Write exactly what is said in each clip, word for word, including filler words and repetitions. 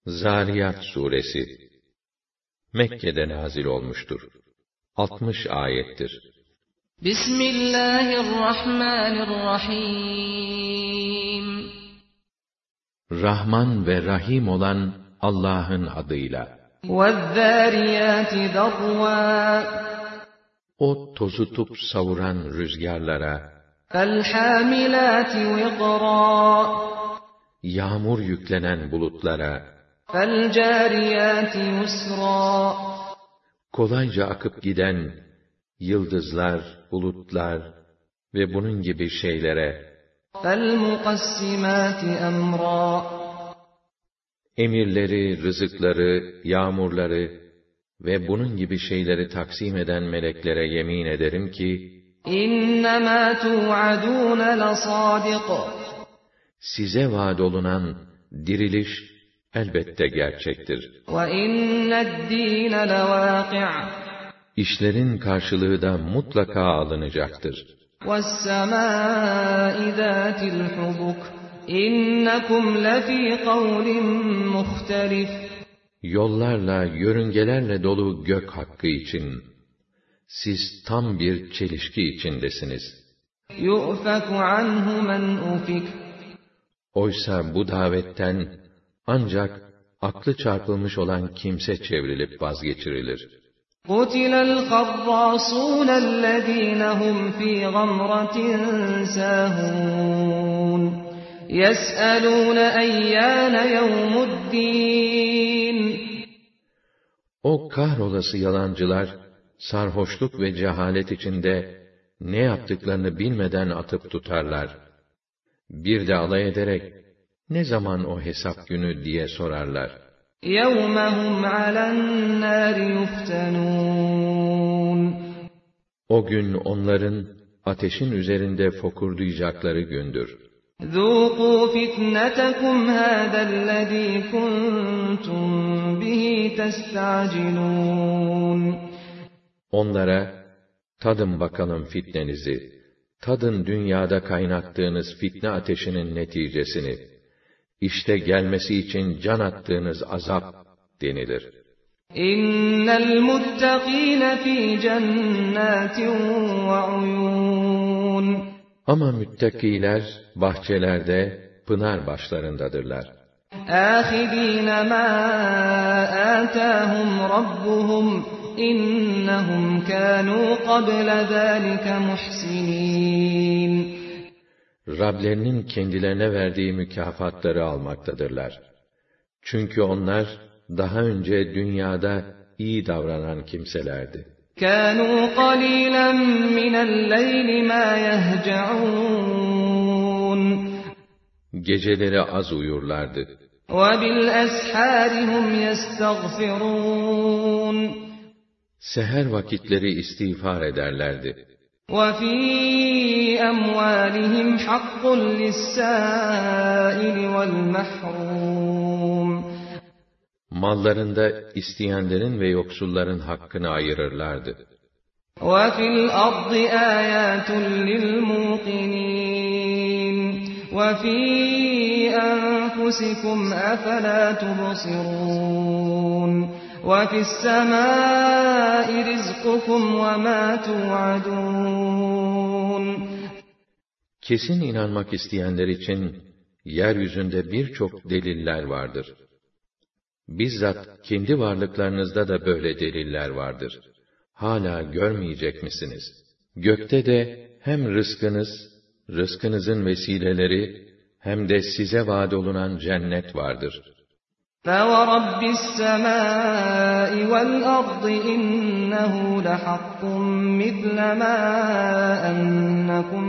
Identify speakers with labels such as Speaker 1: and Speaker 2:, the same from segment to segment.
Speaker 1: Zariyat suresi Mekke'de nazil olmuştur. altmış ayettir.
Speaker 2: Bismillahirrahmanirrahim.
Speaker 1: Rahman ve Rahim olan Allah'ın adıyla.
Speaker 2: وَالذَّارِيَاتِ ذَرْوًا.
Speaker 1: O tozutup savuran rüzgarlara,
Speaker 2: فَالْحَامِلَاتِ وِقْرًا.
Speaker 1: yağmur yüklenen bulutlara,
Speaker 2: فَالْجَارِيَاتِ يُسْرًا.
Speaker 1: kolayca akıp giden yıldızlar, bulutlar ve bunun gibi şeylere,
Speaker 2: فَالْمُقَسِّمَاتِ أَمْرًا.
Speaker 1: emirleri, rızıkları, yağmurları ve bunun gibi şeyleri taksim eden meleklere yemin ederim ki,
Speaker 2: İnnemâ tu'adûne lesâdik.
Speaker 1: size vaad olunan diriliş elbette gerçektir.
Speaker 2: وَإِنَّ الدِّينَ لَوَاقِعٌ.
Speaker 1: İşlerin karşılığı da mutlaka alınacaktır.
Speaker 2: وَالسَّمَاءِ ذَاتِ الْحُبُكِ. إِنَّكُمْ لَفِي قَوْلٍ مُخْتَلِفٍ.
Speaker 1: Yollarla, yörüngelerle dolu gök hakkı için, siz tam bir çelişki içindesiniz.
Speaker 2: يُؤْفَكُ عَنْهُ مَنْ أُفِكَ.
Speaker 1: Oysa bu davetten ancak aklı çarpılmış olan kimse çevrilip vazgeçirilir.
Speaker 2: قُتِلَ الْخَرَّاصُونَ الَّذ۪ينَ هُمْ ف۪ي غَمْرَةٍ سَاهُونَ يَسْأَلُونَ اَيَّانَ يَوْمُ الدِّينِ.
Speaker 1: O kahrolası yalancılar, sarhoşluk ve cehalet içinde ne yaptıklarını bilmeden atıp tutarlar. Bir de alay ederek, ne zaman o hesap günü diye sorarlar.
Speaker 2: يَوْمَ هُمْ عَلَى النَّارِ يُفْتَنُونَ.
Speaker 1: O gün onların ateşin üzerinde fokurdayacakları gündür.
Speaker 2: ذُوقُوا فِتْنَتَكُمْ هَذَا الَّذ۪ي كُنْتُمْ بِهِ تَسْتَعْجِلُونَ.
Speaker 1: Onlara, tadın bakalım fitnenizi, tadın dünyada kaynattığınız fitne ateşinin neticesini, İşte gelmesi için can attığınız azap denilir.
Speaker 2: İnnel muttakîne fî cennâtin ve uyûn.
Speaker 1: Ama müttakiler bahçelerde, pınar başlarındadırlar.
Speaker 2: âhidîne mâ âtâhum rabbuhum innehum kânû qable zâlike muhsinîn.
Speaker 1: Rablerinin kendilerine verdiği mükafatları almaktadırlar. Çünkü onlar daha önce dünyada iyi davranan kimselerdi.
Speaker 2: كَانُوا قَلِيلًا مِنَ اللَّيْلِ مَا يَهْجَعُونَ.
Speaker 1: Geceleri az uyurlardı.
Speaker 2: وَبِالْأَسْحَارِ هُمْ يَسْتَغْفِرُونَ.
Speaker 1: Seher vakitleri istiğfar ederlerdi.
Speaker 2: وَفِي أَمْوَالِهِمْ حَقٌّ لِلسَّائِلِ وَالْمَحْرُومِ.
Speaker 1: Mallarında isteyenlerin ve yoksulların hakkını ayırırlardı.
Speaker 2: وَفِي الْأَرْضِ آيَاتٌ لِلْمُوقِنِينَ وَفِي أَنفُسِكُمْ أَفَلَا تُبْصِرُونَ وَفِي السَّمَاءِ رِزْقُكُمْ وَمَا تُوعَدُونَ.
Speaker 1: Kesin inanmak isteyenler için yeryüzünde birçok deliller vardır. Bizzat kendi varlıklarınızda da böyle deliller vardır. Hala görmeyecek misiniz? Gökte de hem rızkınız, rızkınızın vesileleri, hem de size vaad olunan cennet vardır.
Speaker 2: فَوَرَبِّ السَّمَاءِ وَالْأَرْضِ إِنَّهُ لَحَقٌّ مِثْلَ مَا أَنَّكُمْ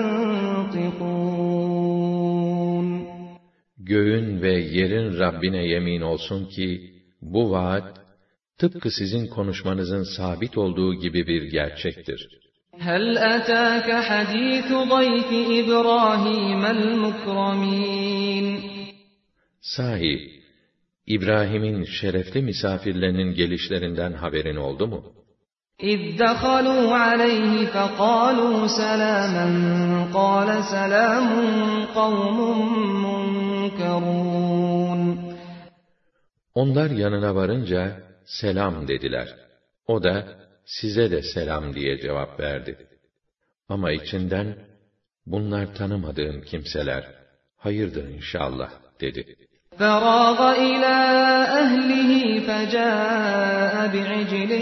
Speaker 2: تَنْطِقُونَ.
Speaker 1: Göğün ve yerin Rabbine yemin olsun ki, bu vaat, tıpkı sizin konuşmanızın sabit olduğu gibi bir gerçektir.
Speaker 2: هَلْ أَتَاكَ حَدِيثُ ضَيْفِ إِبْرَاهِيمَ الْمُكْرَمِينَ.
Speaker 1: Sahi, İbrahim'in şerefli misafirlerinin gelişlerinden haberin oldu mu?
Speaker 2: اِذْ دَخَلُوا عَلَيْهِ فَقَالُوا سَلَامًا قَالَ سَلَامٌ قَوْمٌ مُنْكَرُونَ.
Speaker 1: Onlar yanına varınca, selam dediler. O da, size de selam diye cevap verdi. Ama içinden, bunlar tanımadığım kimseler, hayırdır inşallah, dedi.
Speaker 2: فَرَاغَ إِلَى أَهْلِهِ فَجَاءَ بِعِجْلٍ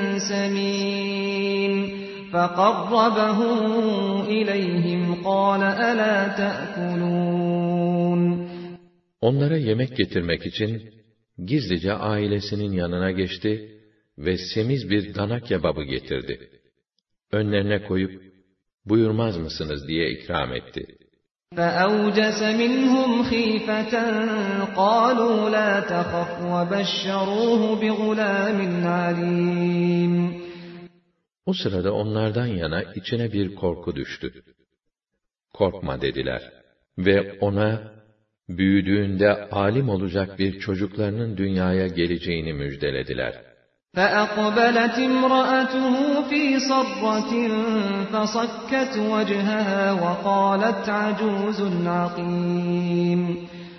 Speaker 2: سَمِينٍ فَقَرَّبَهُ إِلَيْهِمْ قَالَ أَلَا تَأْكُلُونَ
Speaker 1: Onlara yemek getirmek için, gizlice ailesinin yanına geçti ve semiz bir dana kebabı getirdi. Önlerine koyup, buyurmaz mısınız diye ikram etti.
Speaker 2: فَأَوْجَسَ مِنْهُمْ خِيفَةً قَالُوا لَا تَخَفْ وَبَشَّرُوهُ بِغُلَامٍ عَلِيمٍ
Speaker 1: O sırada onlardan yana içine bir korku düştü. Korkma dediler ve ona, büyüdüğünde alim olacak bir çocuklarının dünyaya geleceğini müjdelediler.
Speaker 2: فَأَقْبَلَتِ امْرَأَتُهُ فِي صَرَّةٍ فَصَكَّتْ وَجْهَهَا وَقَالَتْ عَجُوزٌ عَقِيمٌ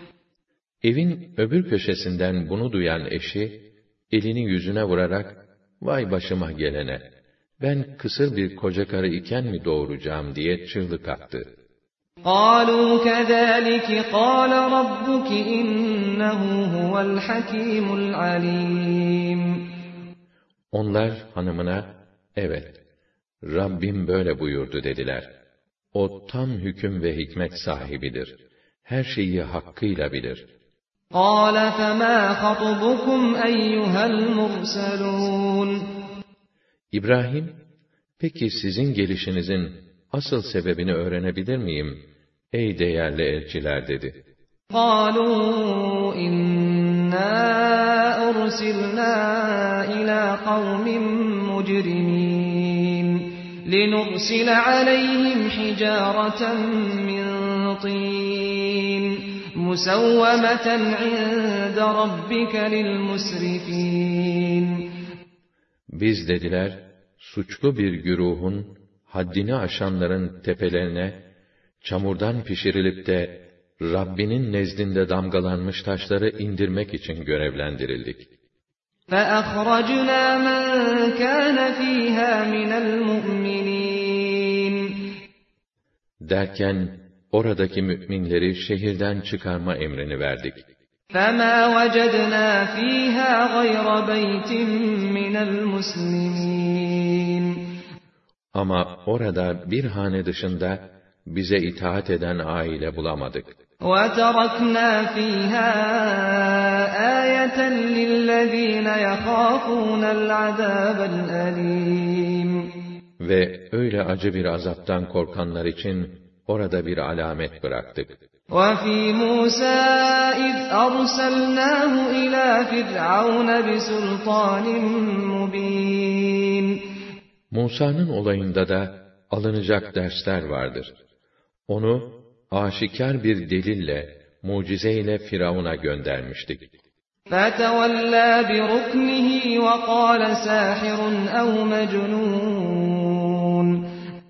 Speaker 1: Evin öbür köşesinden bunu duyan eşi, elini yüzüne vurarak, vay başıma gelene, ben kısır bir koca karı iken mi doğuracağım diye çığlık attı.
Speaker 2: قَالُوا كَذَٰلِكِ قَالَ رَبُّكِ إِنَّهُ هُوَ الْحَكِيمُ الْعَلِيمُ
Speaker 1: Onlar hanımına, evet, Rabbim böyle buyurdu dediler. O tam hüküm ve hikmet sahibidir. Her şeyi hakkıyla bilir.
Speaker 2: قَالَ فَمَا خَطْبُكُمْ أَيُّهَا الْمُرْسَلُونَ
Speaker 1: İbrahim, peki sizin gelişinizin asıl sebebini öğrenebilir miyim, ey değerli elçiler dedi.
Speaker 2: قَالُوا إِنَّا أُرْسِلْنَا إِلَى قَوْمٍ مُجْرِمِينَ لِنُرْسِلَ عَلَيْهِمْ حِجَارَةً مِّن طِينٍ مُّسَوَّمَةً عِندَ رَبِّكَ لِلْمُسْرِفِينَ
Speaker 1: Biz dediler, suçlu bir güruhun, haddini aşanların tepelerine, çamurdan pişirilip de, Rabbinin nezdinde damgalanmış taşları indirmek için görevlendirildik.
Speaker 2: فَأَخْرَجْنَا مَنْ كَانَ فِيهَا مِنَ الْمُؤْمِنِينَ
Speaker 1: Derken, oradaki müminleri şehirden çıkarma emrini verdik.
Speaker 2: فَمَا وَجَدْنَا فِيهَا غَيْرَ بَيْتٍ مِّنَ الْمُسْلِمِينَ
Speaker 1: Ama orada bir hane dışında, bize itaat eden aile bulamadık.
Speaker 2: وَتَرَكْنَا فِيهَا آيَةً لِلَّذ۪ينَ يَخَافُونَ الْعَذَابَ الْأَلِيمِ
Speaker 1: Ve öyle acı bir azaptan korkanlar için, orada bir alamet bıraktık.
Speaker 2: وَفِي مُوسَى إِذْ أَرْسَلْنَاهُ إِلَى فِرْعَوْنَ بِسُلْطَانٍ مُّب۪ينٍ
Speaker 1: Musa'nın olayında da, alınacak dersler vardır. Onu, aşikar bir delille, mucizeyle Firavun'a göndermiştik.
Speaker 2: فَتَوَلَّى بِرُكْنِهِ وَقَالَ سَاحِرٌ اَوْ مَجْنُونَ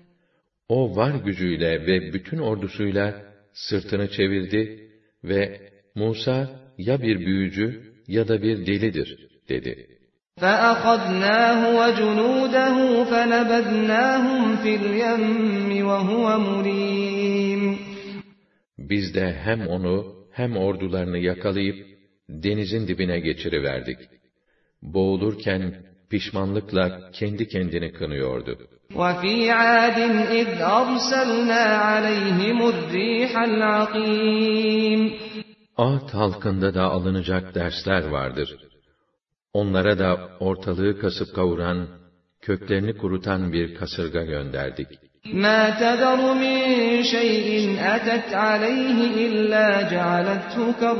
Speaker 1: O var gücüyle ve bütün ordusuyla sırtını çevirdi ve Musa ya bir büyücü ya da bir delidir dedi.
Speaker 2: فَأَخَذْنَاهُ وَجُنُودَهُ فَنَبَذْنَاهُمْ فِي الْيَمِّ وَهُوَ مُلِيمٌ
Speaker 1: Biz de hem onu hem ordularını yakalayıp denizin dibine geçiriverdik. Boğulurken pişmanlıkla kendi kendini kınıyordu.
Speaker 2: وَفِي عَادٍ إِذْ أَرْسَلْنَا عَلَيْهِمُ الرِّيحَ الْعَقِيمَ
Speaker 1: Ad halkında da alınacak dersler vardır. Onlara da ortalığı kasıp kavuran, köklerini kurutan bir kasırga gönderdik.
Speaker 2: مَا تَذَرُ مِنْ شَيْءٍ أَتَتْ عَلَيْهِ إِلَّا جَعَلَتْهُ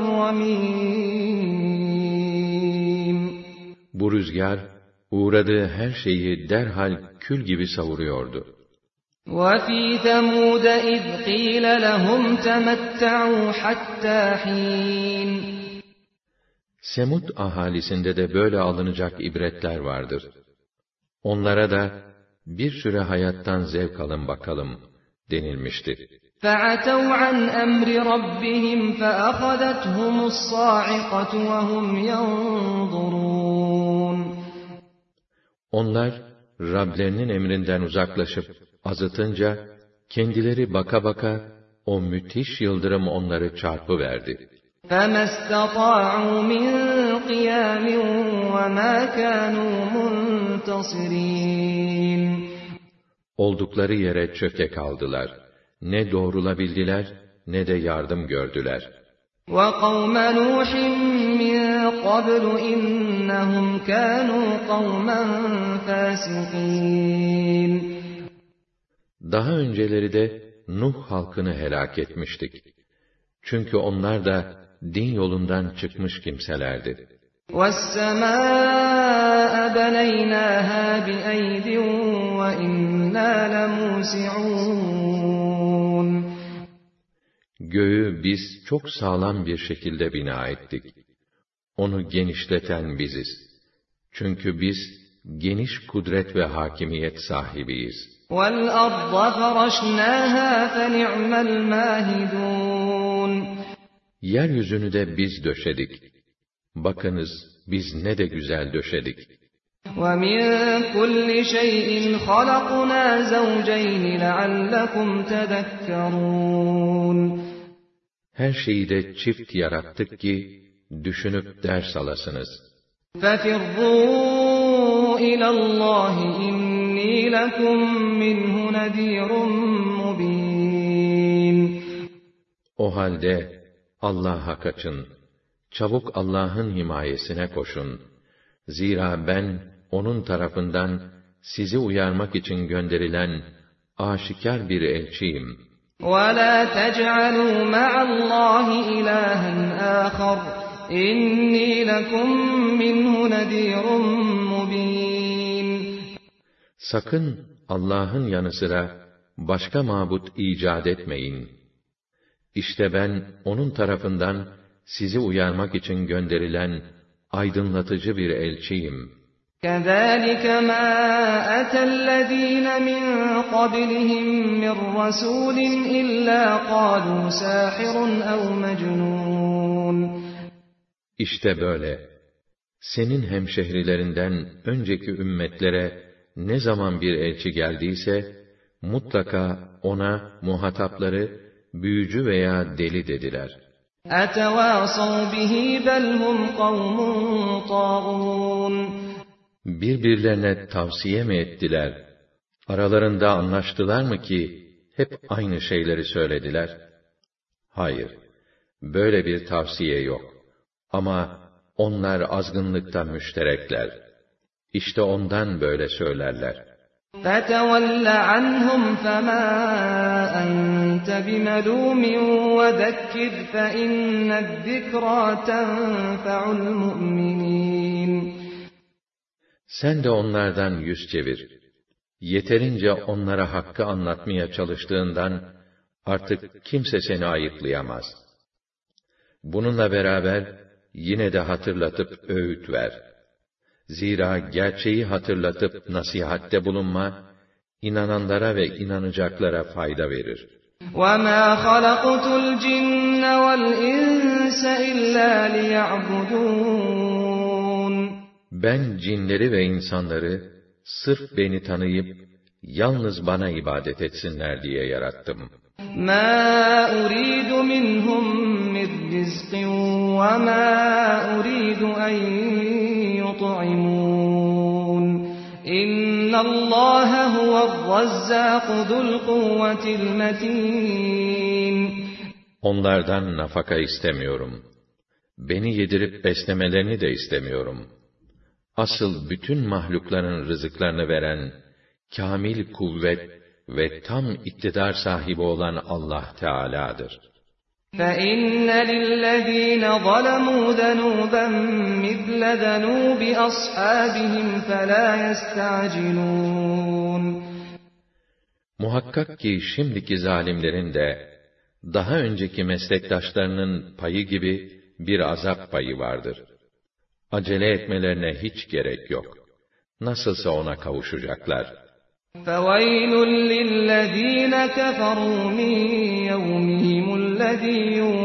Speaker 2: كَالرَّمِيمِ
Speaker 1: Bu rüzgar, uğradığı her şeyi derhal kül gibi savuruyordu.
Speaker 2: وَفِي ثَمُودَ إِذْ قِيلَ لَهُمْ تَمَتَّعُوا حَتَّى حِينٍ
Speaker 1: Semud ahalisinde de böyle alınacak ibretler vardır. Onlara da, bir süre hayattan zevk alın bakalım denilmişti.
Speaker 2: فَعَتَوْا عَنْ أَمْرِ رَبِّهِمْ فَأَخَذَتْهُمُ الصَّاعِقَةُ وَهُمْ يَنظُرُونَ
Speaker 1: Onlar, Rablerinin emrinden uzaklaşıp azıtınca, kendileri baka baka, o müthiş yıldırım onları çarpıverdi.
Speaker 2: فَمَا اسْتَطَاعُوا مِنْ قِيَامٍ وَمَا كَانُوا مُنْتَصِرِينَ
Speaker 1: Oldukları yere çöke kaldılar. Ne doğrulabildiler, ne de yardım gördüler.
Speaker 2: وَقَوْمَ نُوحٍ مِّن قَبْلُ إِنَّهُمْ كَانُوا قَوْمًا فَاسِقِينَ
Speaker 1: Daha önceleri de Nuh halkını helak etmiştik. Çünkü onlar da din yolundan çıkmış kimselerdi.
Speaker 2: وَالسَّمَاءَ بَنَيْنَاهَا بِأَيْدٍ وَإِنَّا لَمُوسِعُونَ
Speaker 1: Göğü biz çok sağlam bir şekilde bina ettik. Onu genişleten biziz. Çünkü biz geniş kudret ve hakimiyet sahibiyiz.
Speaker 2: وَالْأَرْضَ فَرَشْنَاهَا فَنِعْمَ الْمَاهِدُونَ
Speaker 1: Yeryüzünü de biz döşedik. Bakınız, biz ne de güzel döşedik.
Speaker 2: وَمِنْ كُلِّ شَيْءٍ خَلَقْنَا زَوْجَيْنِ لَعَلَّكُمْ تَذَكَّرُونَ
Speaker 1: Her şeyi de çift yarattık ki, düşünüp ders alasınız.
Speaker 2: فَفِرُّوا إِلَى اللّٰهِ إِنِّي لَكُمْ مِنْهُ نَذِيرٌ مُبِينٌ
Speaker 1: O halde, Allah'a kaçın. Çabuk Allah'ın himayesine koşun. Zira ben, onun tarafından sizi uyarmak için gönderilen aşikar bir elçiyim.
Speaker 2: وَلَا تَجْعَلُوا مَعَ اللّٰهِ إِلَٰهًا آخَرَ إِنِّي لَكُمْ مِنْهُ نَذِيرٌ مُبِينٌ
Speaker 1: Sakın Allah'ın yanı sıra başka mabut icat etmeyin. İşte ben onun tarafından sizi uyarmak için gönderilen aydınlatıcı bir elçiyim.
Speaker 2: كَذَٰلِكَ مَا أَتَى الَّذ۪ينَ مِنْ قَبْلِهِمْ مِنْ رَسُولٍ إِلَّا قَالُوا سَاحِرٌ اَوْ مَجْنُونَ
Speaker 1: İşte böyle. Senin hemşehrilerinden önceki ümmetlere ne zaman bir elçi geldiyse, mutlaka ona muhatapları büyücü veya deli dediler.
Speaker 2: اَتَوَاصَوْا بِهِ بَلْ هُمْ قَوْمٌ طَاغُونَ
Speaker 1: Birbirlerine tavsiye mi ettiler? Aralarında anlaştılar mı ki, hep aynı şeyleri söylediler? Hayır, böyle bir tavsiye yok. Ama onlar azgınlıkta müşterekler. İşte ondan böyle söylerler.
Speaker 2: فَتَوَلَّ عَنْهُمْ فَمَا أَنْتَ بِمَلُومٍ وَذَكِّرْ فَإِنَّ الذِّكْرَى تَنْفَعُ الْمُؤْمِنِينَ
Speaker 1: Sen de onlardan yüz çevir. Yeterince onlara hakkı anlatmaya çalıştığından artık kimse seni ayıplayamaz. Bununla beraber yine de hatırlatıp öğüt ver. Zira gerçeği hatırlatıp nasihatte bulunma, inananlara ve inanacaklara fayda verir.
Speaker 2: وَمَا خَلَقْتُ الْجِنَّ وَالْإِنسَ إِلَّا لِيَعْبُدُونَ
Speaker 1: Ben cinleri ve insanları sırf beni tanıyıp yalnız bana ibadet etsinler diye yarattım.
Speaker 2: مَا أُرِيدُ مِنْهُمْ مِنْ رِزْقٍ وَمَا أُرِيدُ أَنْ يُطْعِمُونَ إِنَّ اللّٰهَ هُوَ الرَّزَّاقُ ذُو الْقُوَّةِ الْمَتِينَ
Speaker 1: Onlardan nafaka istemiyorum. Beni yedirip beslemelerini de istemiyorum. Asıl bütün mahlukların rızıklarını veren, kâmil kuvvet ve tam iktidar sahibi olan Allah Teâlâ'dır.
Speaker 2: فَإِنَّ لِلَّذ۪ينَ ظَلَمُوا ذَنُوبًا مِثْلَ ذَنُوبِ أَصْحَابِهِمْ فَلَا يَسْتَعْجِلُونَ
Speaker 1: Muhakkak ki şimdiki zalimlerin de, daha önceki meslektaşlarının payı gibi bir azap payı vardır. Acele etmelerine hiç gerek yok. Nasılsa ona kavuşacaklar.
Speaker 2: فَوَيْلٌ لِلَّذ۪ينَ كَفَرُوا مِنْ يَوْمِهِمُ الَّذ۪ي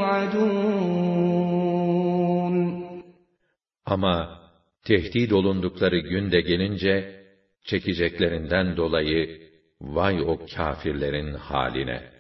Speaker 2: يُوعَدُونَ.
Speaker 1: Ama tehdit olundukları gün de gelince, çekeceklerinden dolayı, vay o kâfirlerin haline!